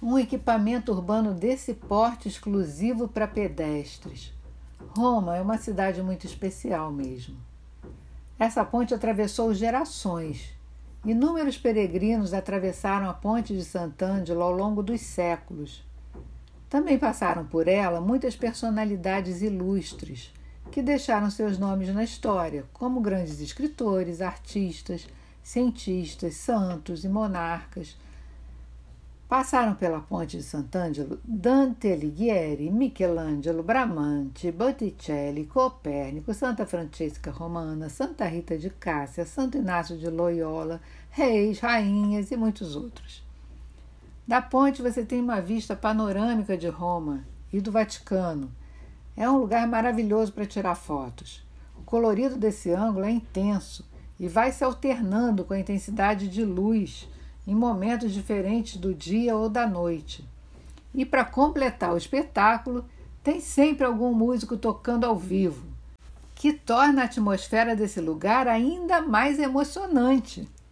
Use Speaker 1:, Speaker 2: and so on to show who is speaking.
Speaker 1: um equipamento urbano desse porte exclusivo para pedestres. Roma é uma cidade muito especial mesmo. Essa ponte atravessou gerações. Inúmeros peregrinos atravessaram a ponte de Sant'Angelo ao longo dos séculos. Também passaram por ela muitas personalidades ilustres, que deixaram seus nomes na história, como grandes escritores, artistas, cientistas, santos e monarcas. Passaram pela ponte de Sant'Angelo Dante Alighieri, Michelangelo, Bramante, Botticelli, Copérnico, Santa Francesca Romana, Santa Rita de Cássia, Santo Inácio de Loyola, reis, rainhas e muitos outros. Da ponte você tem uma vista panorâmica de Roma e do Vaticano. É um lugar maravilhoso para tirar fotos. O colorido desse ângulo é intenso e vai se alternando com a intensidade de luz em momentos diferentes do dia ou da noite. E para completar o espetáculo, tem sempre algum músico tocando ao vivo, que torna a atmosfera desse lugar ainda mais emocionante.